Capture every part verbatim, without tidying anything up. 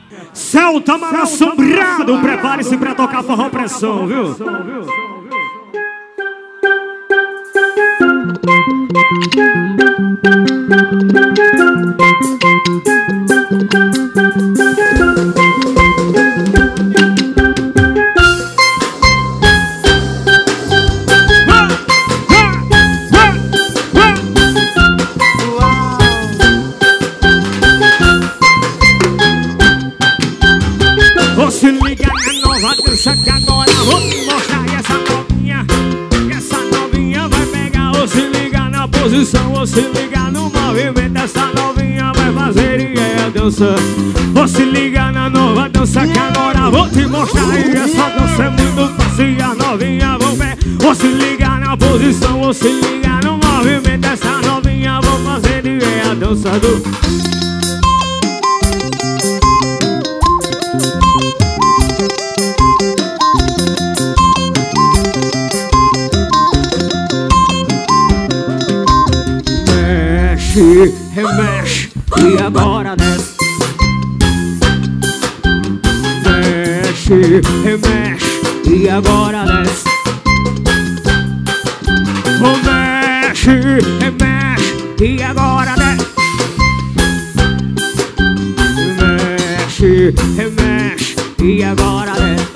Céu tá mal assombrado, prepare-se pra tocar forró pressão, viu? Vou se ligar na nova dança que agora vou te mostrar essa novinha. Essa novinha vai pegar. Vou se ligar na posição, vou se ligar no movimento. Essa novinha vai fazer e é a dança. Vou se ligar na nova dança que agora vou te mostrar. E essa dança é muito fácil e a novinha vão ver. Vou se ligar na posição, vou se ligar no movimento. Essa novinha vou fazer e é a dança do... Mexe, remexe e agora desce. Mexe, remexe e agora desce. Oh, mexe, remexe e agora desce. Mexe, remexe e agora desce.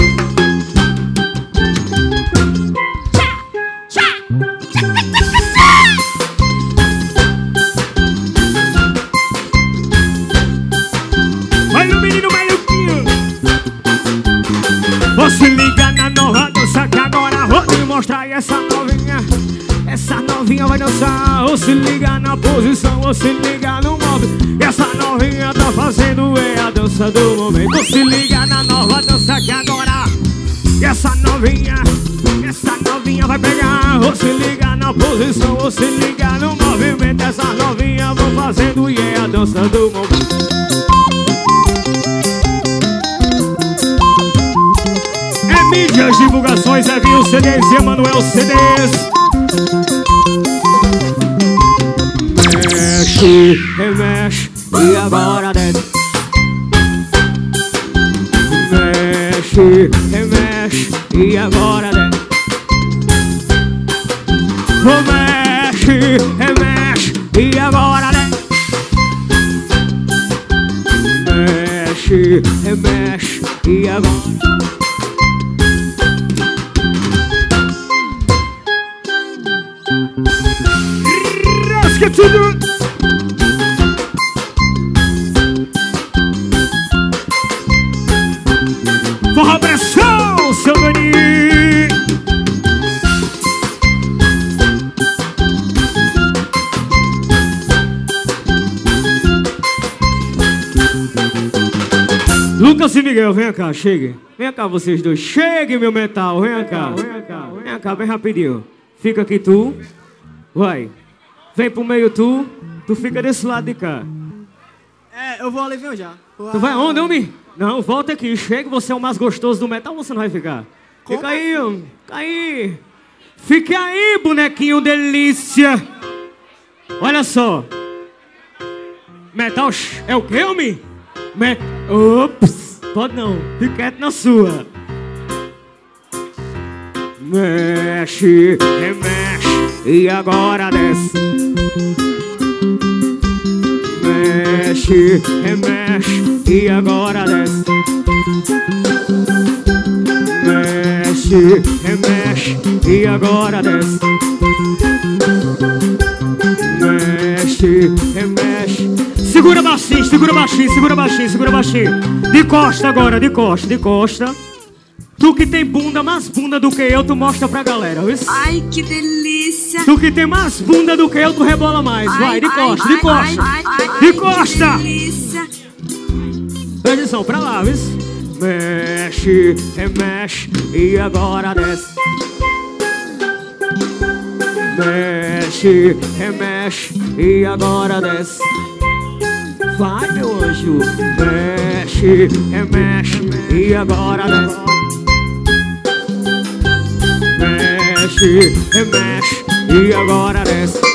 Vou se ligar na nova dança que agora vou te mostrar. E essa novinha, essa novinha vai dançar. Vou se ligar na posição, vou se ligar no móvel. E essa novinha tá fazendo é a dança do momento. Vou se ligar na nova dança que agora. E essa novinha, essa novinha vai pegar. Vou se ligar na posição, vou se ligar no movimento. Essa novinha vão fazendo e é a dança do momento. Mídias, divulgações, Evinho C Ds e Emanuel C Ds. Mexe, remexe e agora desce. Mexe, remexe e agora desce. Oh, mexe, remexe e agora desce. Mexe, remexe e agora. Rasga tudo! Forró pressão, seu Dani! Lucas e Miguel, vem cá, chegue. Vem cá vocês dois, chegue meu metal, vem cá. Vem cá, vem cá, bem rapidinho. Fica aqui tu, vai. Vem pro meio tu, tu fica desse lado de cá. É, eu vou ali ver já. Uau. Tu vai onde, homem? Não, volta aqui, chega, você é o mais gostoso do metal, você não vai ficar. Como? Fica aí, homem, fica aí. Fique aí, bonequinho delícia. Olha só. Metal é o quê, homem? Met... Ops, pode não, fica quieto na sua. Mexe, remexe e agora desce. Mexe, remexe e agora desce. Mexe, remexe e agora desce. Mexe, remexe. Segura baixinho, segura baixinho, segura baixinho, segura baixinho. De costa agora, de costa, de costa. Tu que tem bunda, mais bunda do que eu, tu mostra pra galera, viu? Ai, que delícia. Tu que tem mais bunda do que eu, tu rebola mais. Vai, ai, de costa, ai, de costa. Ai, ai, ai, de costa. Que delícia. Atenção, pra lá, viu? Mexe, remexe e agora desce. Mexe, remexe e agora desce. Vai, meu anjo. Mexe, remexe e agora desce. Mexe, remexe e agora desce.